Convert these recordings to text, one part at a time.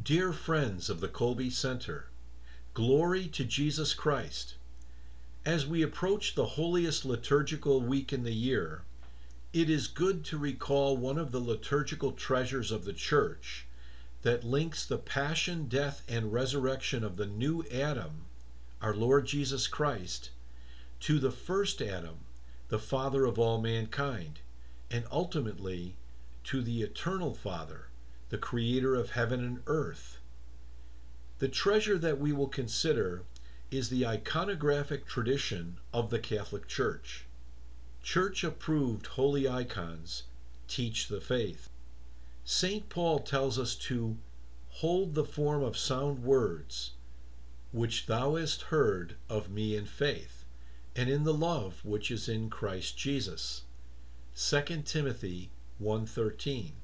Dear friends of the Colby Center, glory to Jesus Christ. As we approach the holiest liturgical week in the year, it is good to recall one of the liturgical treasures of the Church that links the passion, death, and resurrection of the new Adam, our Lord Jesus Christ, to the first Adam, the Father of all mankind, and ultimately to the eternal Father, the Creator of heaven and earth. The treasure that we will consider is the iconographic tradition of the Catholic Church. Church-approved holy icons teach the faith. St. Paul tells us to hold the form of sound words, which thou hast heard of me in faith, and in the love which is in Christ Jesus. 2 Timothy 1:13.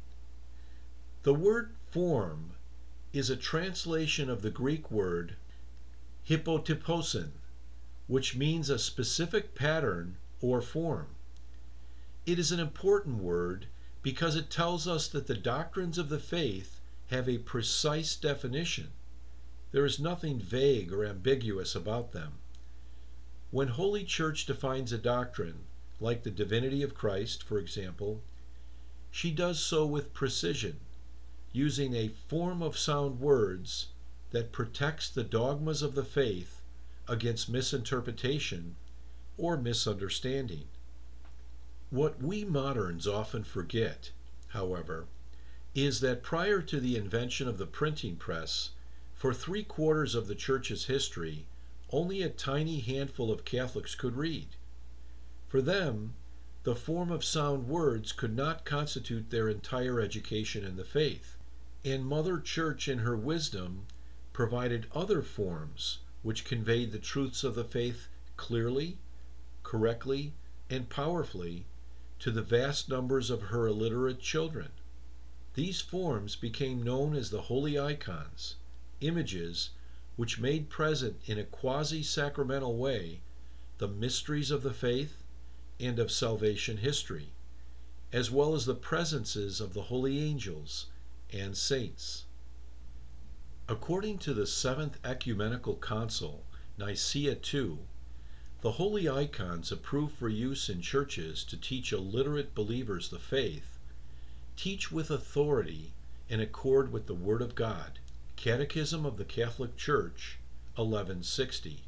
The word form is a translation of the Greek word hypotyposin, which means a specific pattern or form. It is an important word because it tells us that the doctrines of the faith have a precise definition. There is nothing vague or ambiguous about them. When Holy Church defines a doctrine, like the divinity of Christ, for example, she does so with precision, using a form of sound words that protects the dogmas of the faith against misinterpretation or misunderstanding. What we moderns often forget, however, is that prior to the invention of the printing press, for 3/4 of the Church's history, only a tiny handful of Catholics could read. For them, the form of sound words could not constitute their entire education in the faith, and Mother Church in her wisdom provided other forms which conveyed the truths of the faith clearly, correctly, and powerfully to the vast numbers of her illiterate children. These forms became known as the holy icons, images which made present in a quasi-sacramental way the mysteries of the faith and of salvation history, as well as the presences of the holy angels and saints. According to the Seventh Ecumenical Council, Nicaea II, the holy icons approved for use in churches to teach illiterate believers the faith teach with authority in accord with the Word of God. Catechism of the Catholic Church, 1160.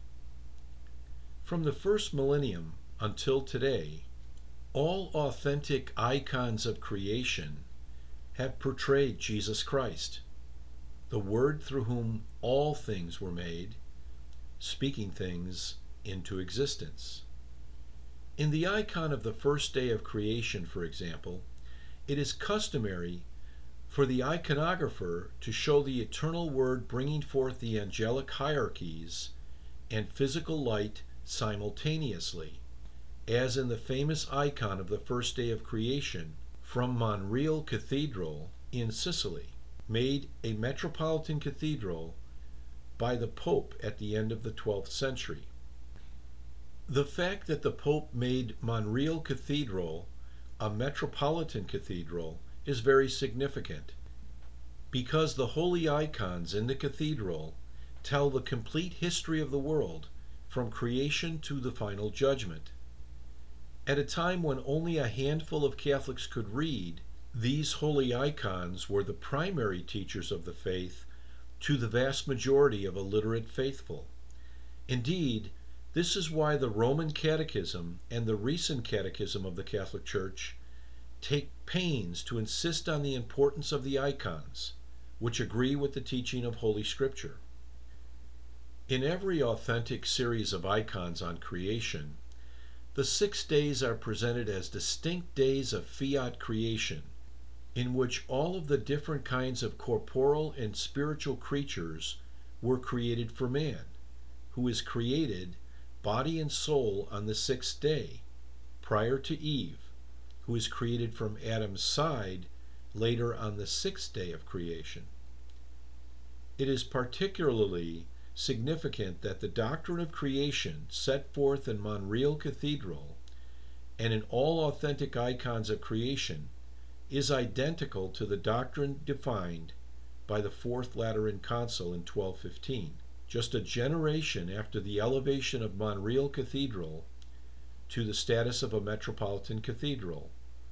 From the first millennium until today, all authentic icons of creation have portrayed Jesus Christ, the Word through whom all things were made, speaking things into existence. In the icon of the first day of creation, for example, it is customary for the iconographer to show the eternal Word bringing forth the angelic hierarchies and physical light simultaneously, as in the famous icon of the first day of creation from Monreale Cathedral in Sicily, made a metropolitan cathedral by the Pope at the end of the 12th century. The fact that the Pope made Monreale Cathedral a metropolitan cathedral is very significant, because the holy icons in the cathedral tell the complete history of the world from creation to the final judgment. At a time when only a handful of Catholics could read, these holy icons were the primary teachers of the faith to the vast majority of illiterate faithful. Indeed, this is why the Roman Catechism and the recent Catechism of the Catholic Church take pains to insist on the importance of the icons, which agree with the teaching of Holy Scripture. In every authentic series of icons on creation, the 6 days are presented as distinct days of fiat creation, in which all of the different kinds of corporal and spiritual creatures were created for man, who is created body and soul on the 6th day, prior to Eve, who is created from Adam's side later on the 6th day of creation. It is particularly significant that the doctrine of creation set forth in Monreale Cathedral and in all authentic icons of creation is identical to the doctrine defined by the Fourth Lateran Council in 1215, just a generation after the elevation of Montreal Cathedral to the status of a metropolitan cathedral.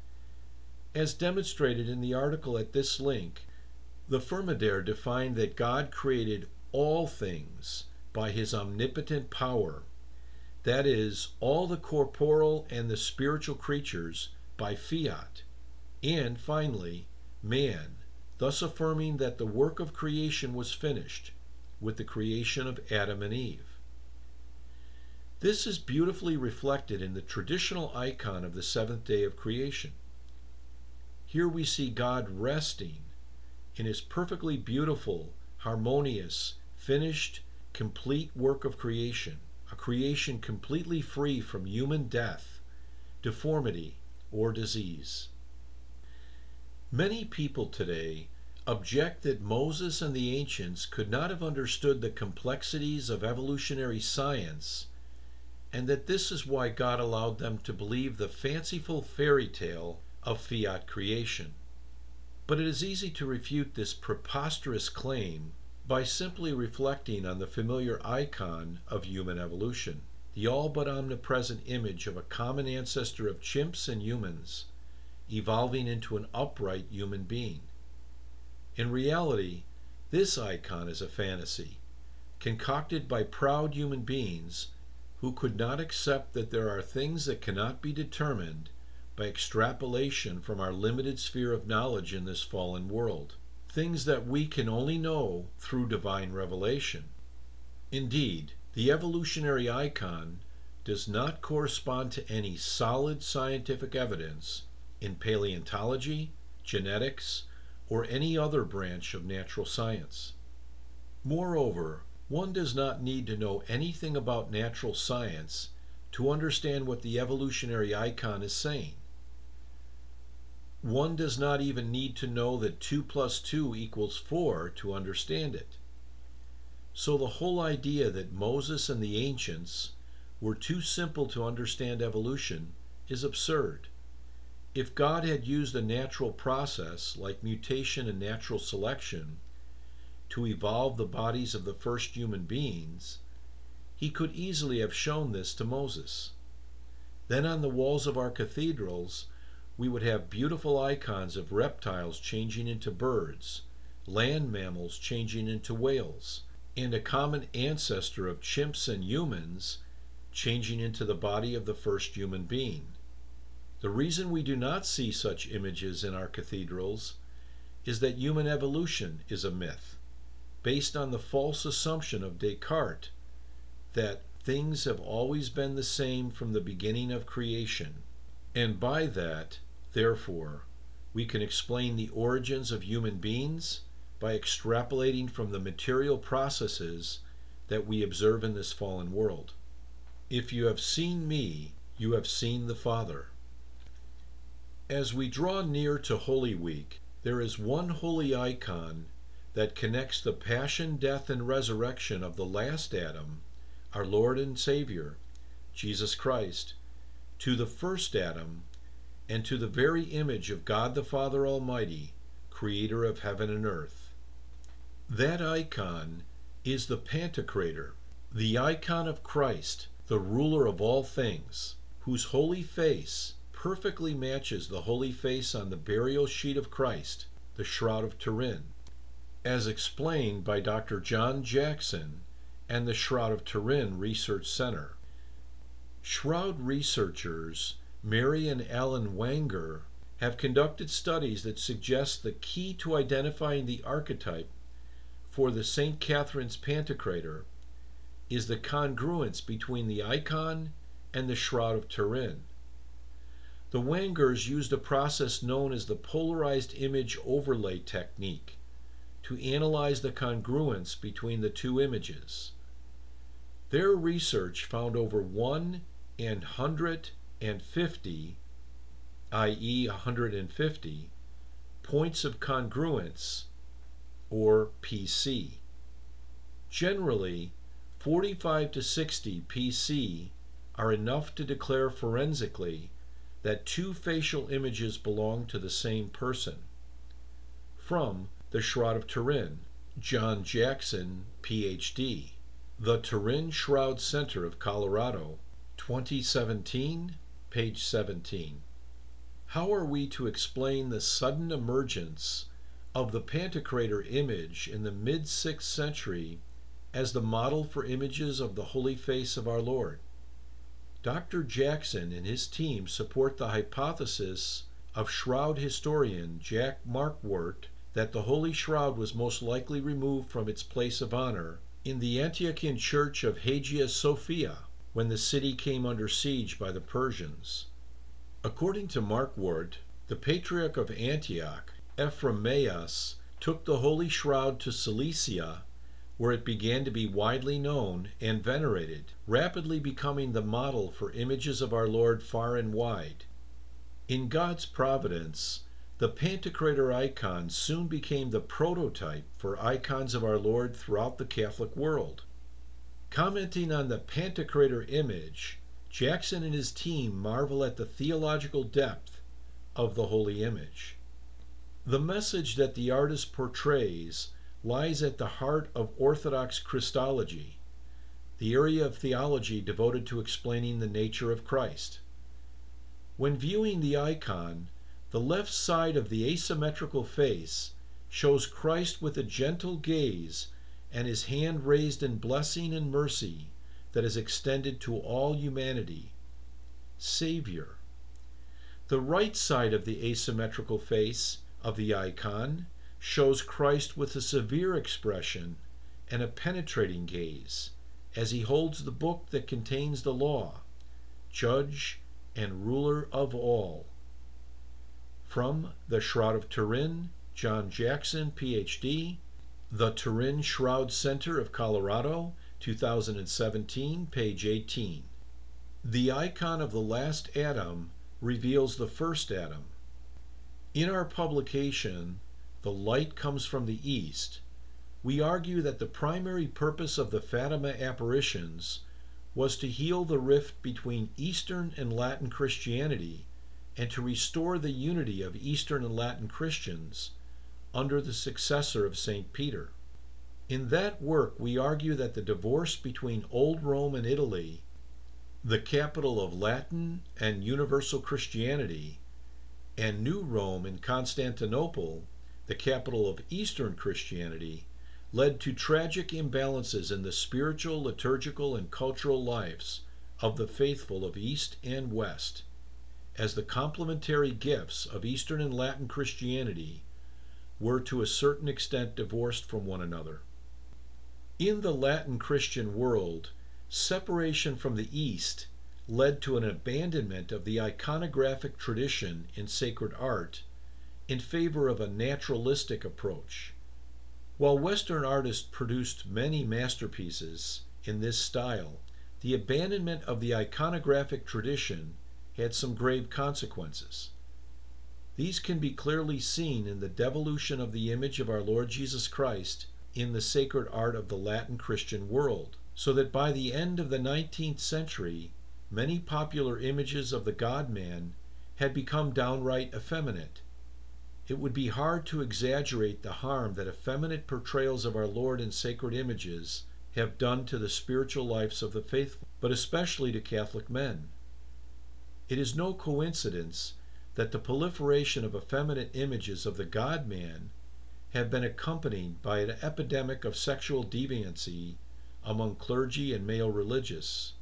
As demonstrated in the article at this link, the Firmidere defined that God created all things by his omnipotent power, that is, all the corporal and the spiritual creatures by fiat, and finally, man, thus affirming that the work of creation was finished with the creation of Adam and Eve. This is beautifully reflected in the traditional icon of the seventh day of creation. Here we see God resting in his perfectly beautiful, harmonious, finished, complete work of creation, a creation completely free from human death, deformity, or disease. Many people today object that Moses and the ancients could not have understood the complexities of evolutionary science, and that this is why God allowed them to believe the fanciful fairy tale of fiat creation. But it is easy to refute this preposterous claim by simply reflecting on the familiar icon of human evolution, the all but omnipresent image of a common ancestor of chimps and humans, evolving into an upright human being. In reality, this icon is a fantasy, concocted by proud human beings who could not accept that there are things that cannot be determined by extrapolation from our limited sphere of knowledge in this fallen world, things that we can only know through divine revelation. Indeed, the evolutionary icon does not correspond to any solid scientific evidence in paleontology, genetics, or any other branch of natural science. Moreover, one does not need to know anything about natural science to understand what the evolutionary icon is saying. One does not even need to know that 2 plus 2 equals 4 to understand it. So the whole idea that Moses and the ancients were too simple to understand evolution is absurd. If God had used a natural process like mutation and natural selection to evolve the bodies of the first human beings, he could easily have shown this to Moses. Then on the walls of our cathedrals, we would have beautiful icons of reptiles changing into birds, land mammals changing into whales, and a common ancestor of chimps and humans changing into the body of the first human being. The reason we do not see such images in our cathedrals is that human evolution is a myth, based on the false assumption of Descartes that things have always been the same from the beginning of creation, and by that, therefore, we can explain the origins of human beings by extrapolating from the material processes that we observe in this fallen world. If you have seen me, you have seen the Father. As we draw near to Holy Week, there is one holy icon that connects the passion, death, and resurrection of the last Adam, our Lord and Savior, Jesus Christ, to the first Adam, and to the very image of God the Father Almighty, creator of heaven and earth. That icon is the Pantocrator, the icon of Christ, the ruler of all things, whose holy face perfectly matches the holy face on the burial sheet of Christ, the Shroud of Turin, as explained by Dr. John Jackson and the Shroud of Turin Research Center. Shroud researchers Mary and Alan Wanger have conducted studies that suggest the key to identifying the archetype for the St. Catherine's Pantocrator is the congruence between the icon and the Shroud of Turin. The Wangers used a process known as the polarized image overlay technique to analyze the congruence between the two images. Their research found over 1 in 150, i.e. 150, points of congruence, or PC. Generally, 45 to 60 PC are enough to declare forensically that two facial images belong to the same person. From The Shroud of Turin, John Jackson, Ph.D. The Turin Shroud Center of Colorado, 2017, page 17. How are we to explain the sudden emergence of the Pantocrator image in the mid-6th century as the model for images of the Holy Face of our Lord? Dr. Jackson and his team support the hypothesis of shroud historian Jack Marquardt that the Holy Shroud was most likely removed from its place of honor in the Antiochian church of Hagia Sophia when the city came under siege by the Persians. According to Marquardt, the Patriarch of Antioch, Ephraimaios, took the Holy Shroud to Cilicia, where it began to be widely known and venerated, rapidly becoming the model for images of our Lord far and wide. In God's providence, the Pantocrator icon soon became the prototype for icons of our Lord throughout the Catholic world. Commenting on the Pantocrator image, Jackson and his team marvel at the theological depth of the holy image. The message that the artist portrays lies at the heart of Orthodox Christology, the area of theology devoted to explaining the nature of Christ. When viewing the icon, the left side of the asymmetrical face shows Christ with a gentle gaze and his hand raised in blessing and mercy that is extended to all humanity. Savior. The right side of the asymmetrical face of the icon shows Christ with a severe expression and a penetrating gaze as he holds the book that contains the law, judge and ruler of all. From The Shroud of Turin, John Jackson, Ph.D., The Turin Shroud Center of Colorado, 2017, page 18. The icon of the last Adam reveals the first Adam. In our publication, The Light Comes from the East, we argue that the primary purpose of the Fatima apparitions was to heal the rift between Eastern and Latin Christianity and to restore the unity of Eastern and Latin Christians under the successor of St. Peter. In that work, we argue that the divorce between Old Rome and Italy, the capital of Latin and universal Christianity, and New Rome and Constantinople, the capital of Eastern Christianity, led to tragic imbalances in the spiritual, liturgical, and cultural lives of the faithful of East and West, as the complementary gifts of Eastern and Latin Christianity were to a certain extent divorced from one another. In the Latin Christian world, separation from the East led to an abandonment of the iconographic tradition in sacred art in favor of a naturalistic approach. While Western artists produced many masterpieces in this style, the abandonment of the iconographic tradition had some grave consequences. These can be clearly seen in the devolution of the image of our Lord Jesus Christ in the sacred art of the Latin Christian world, so that by the end of the 19th century, many popular images of the God-man had become downright effeminate. It would be hard to exaggerate the harm that effeminate portrayals of our Lord in sacred images have done to the spiritual lives of the faithful, but especially to Catholic men. It is no coincidence that the proliferation of effeminate images of the God-man have been accompanied by an epidemic of sexual deviancy among clergy and male religious.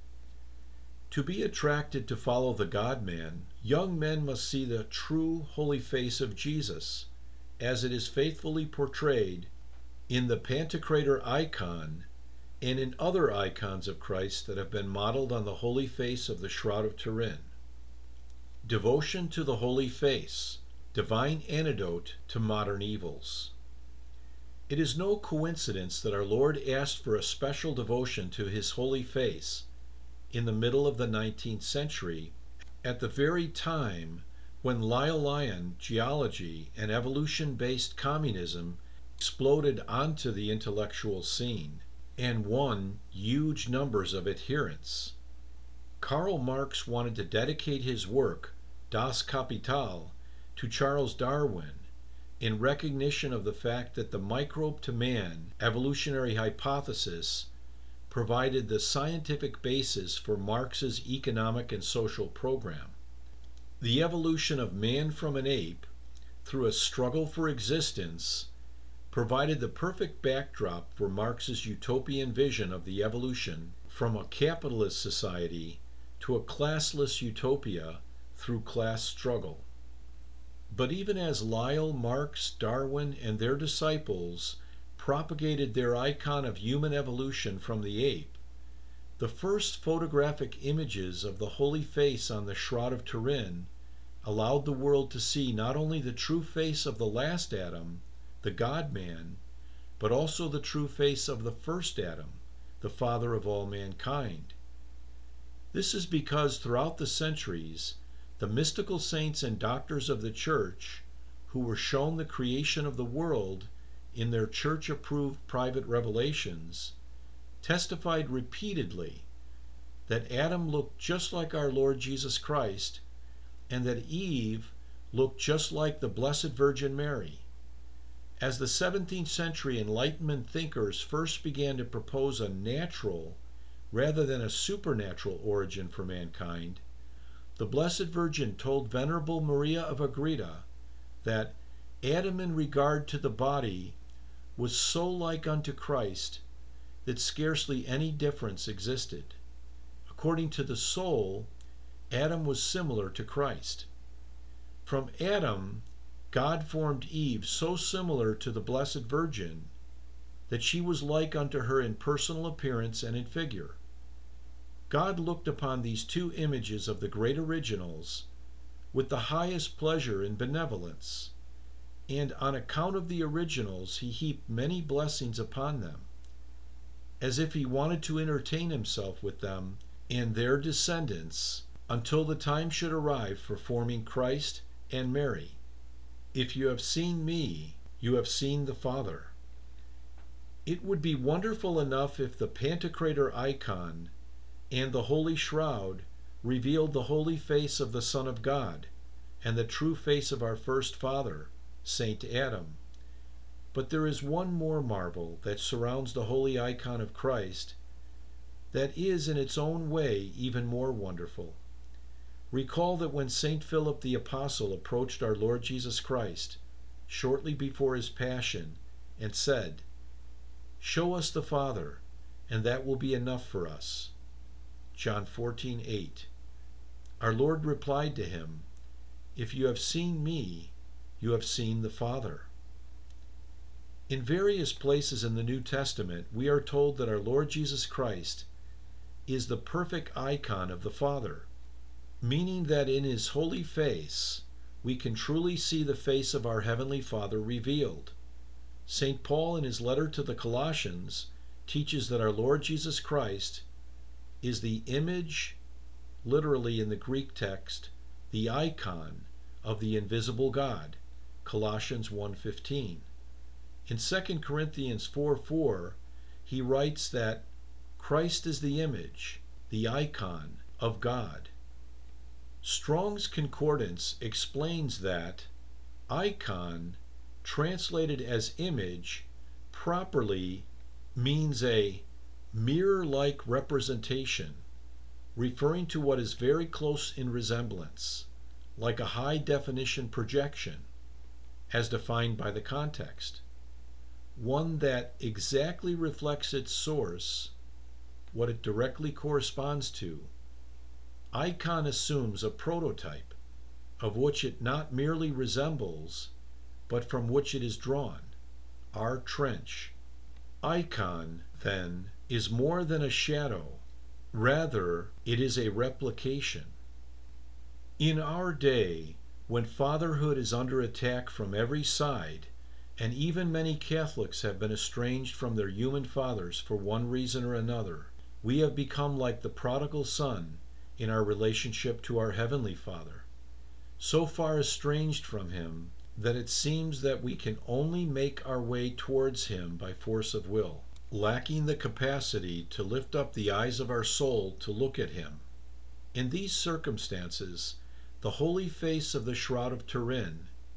To be attracted to follow the God-man, young men must see the true holy face of Jesus, as it is faithfully portrayed in the Pantocrator icon and in other icons of Christ that have been modeled on the holy face of the Shroud of Turin. Devotion to the Holy Face, divine antidote to modern evils. It is no coincidence that our Lord asked for a special devotion to his holy face in the middle of the 19th century, at the very time when Liolian geology and evolution-based communism exploded onto the intellectual scene and won huge numbers of adherents. Karl Marx wanted to dedicate his work, Das Kapital, to Charles Darwin, in recognition of the fact that the microbe to man evolutionary hypothesis provided the scientific basis for Marx's economic and social program. The evolution of man from an ape through a struggle for existence provided the perfect backdrop for Marx's utopian vision of the evolution from a capitalist society to a classless utopia through class struggle. But even as Lyell, Marx, Darwin, and their disciples propagated their icon of human evolution from the ape, the first photographic images of the holy face on the Shroud of Turin allowed the world to see not only the true face of the last Adam, the God-man, but also the true face of the first Adam, the father of all mankind. This is because throughout the centuries, the mystical saints and doctors of the Church, who were shown the creation of the world in their church-approved private revelations, testified repeatedly that Adam looked just like our Lord Jesus Christ and that Eve looked just like the Blessed Virgin Mary. As the 17th century Enlightenment thinkers first began to propose a natural rather than a supernatural origin for mankind, the Blessed Virgin told Venerable Maria of Agreda that Adam in regard to the body was so like unto Christ that scarcely any difference existed. According to the soul, Adam was similar to Christ. From Adam, God formed Eve so similar to the Blessed Virgin that she was like unto her in personal appearance and in figure. God looked upon these two images of the great originals with the highest pleasure and benevolence, and on account of the originals he heaped many blessings upon them, as if he wanted to entertain himself with them and their descendants until the time should arrive for forming Christ and Mary. If you have seen me, you have seen the Father. It would be wonderful enough if the Pantocrator icon and the Holy Shroud revealed the holy face of the Son of God and the true face of our first father, Saint Adam. But there is one more marvel that surrounds the holy icon of Christ that is in its own way even more wonderful. Recall that when St. Philip the Apostle approached our Lord Jesus Christ shortly before his passion and said, "Show us the Father, and that will be enough for us." John 14:8. Our Lord replied to him, "If you have seen me, you have seen the Father." In various places in the New Testament, we are told that our Lord Jesus Christ is the perfect icon of the Father, meaning that in his holy face we can truly see the face of our Heavenly Father revealed. St. Paul, in his letter to the Colossians, teaches that our Lord Jesus Christ is the image, literally in the Greek text, the icon of the invisible God, Colossians 1:15. In 2 Corinthians 4:4, he writes that Christ is the image, the icon of God. Strong's Concordance explains that icon, translated as image, properly means a mirror-like representation, referring to what is very close in resemblance, like a high-definition projection, as defined by the context, one that exactly reflects its source, what it directly corresponds to. Icon assumes a prototype, of which it not merely resembles, but from which it is drawn, our Trench. Icon, then, is more than a shadow, rather it is a replication. In our day, when fatherhood is under attack from every side, and even many Catholics have been estranged from their human fathers for one reason or another, we have become like the prodigal son in our relationship to our Heavenly Father, so far estranged from him that it seems that we can only make our way towards him by force of will, lacking the capacity to lift up the eyes of our soul to look at him. In these circumstances, the holy face of the Shroud of Turin,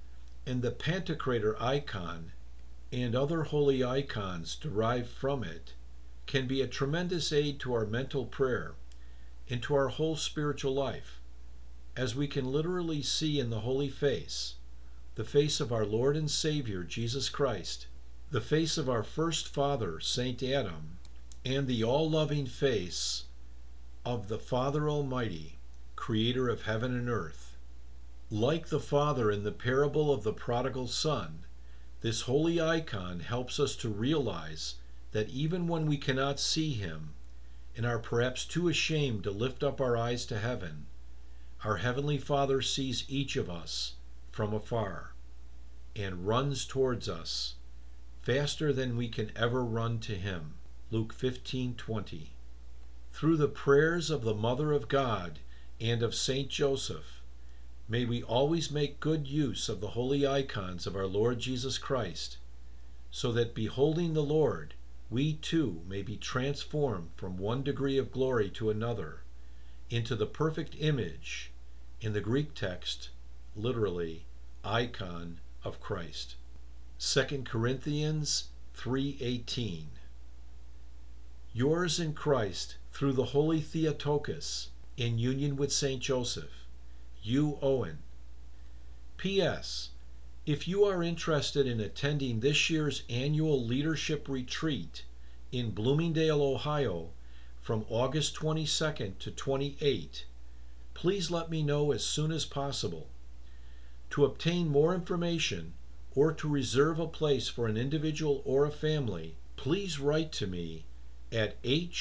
and the Pantocrator icon and other holy icons derived from it can be a tremendous aid to our mental prayer and to our whole spiritual life, as we can literally see in the holy face, the face of our Lord and Savior Jesus Christ, the face of our first father, Saint Adam, and the all-loving face of the Father Almighty, creator of heaven and earth. Like the Father in the parable of the prodigal son, this holy icon helps us to realize that even when we cannot see him and are perhaps too ashamed to lift up our eyes to heaven, our Heavenly Father sees each of us from afar and runs towards us faster than we can ever run to him. Luke 15:20. Through the prayers of the Mother of God and of Saint Joseph, may we always make good use of the holy icons of our Lord Jesus Christ, so that beholding the Lord, we too may be transformed from one degree of glory to another into the perfect image, in the Greek text, literally, icon of Christ. 2 Corinthians 3:18. Yours in Christ, through the holy Theotokos, in union with Saint Joseph, Hugh Owen. P.S. If you are interested in attending this year's annual leadership retreat in Bloomingdale, Ohio, from August 22nd to 28, please let me know as soon as possible. To obtain more information or to reserve a place for an individual or a family, please write to me at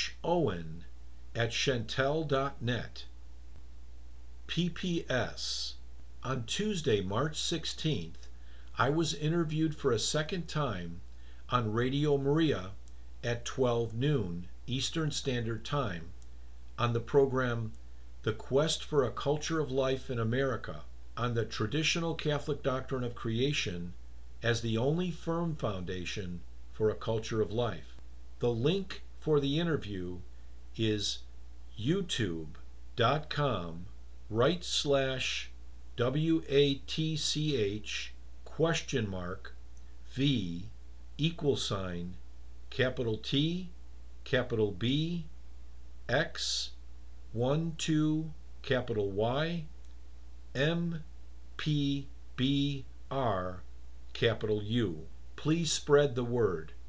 howen@chantel.net. P.P.S. On Tuesday, March 16th, I was interviewed for a second time on Radio Maria at 12 noon Eastern Standard Time on the program The Quest for a Culture of Life in America, on the traditional Catholic doctrine of creation as the only firm foundation for a culture of life. The link for the interview is youtube.com/WATCH?V capital T capital B X 12 capital Y MPBR capital U. Please spread the word.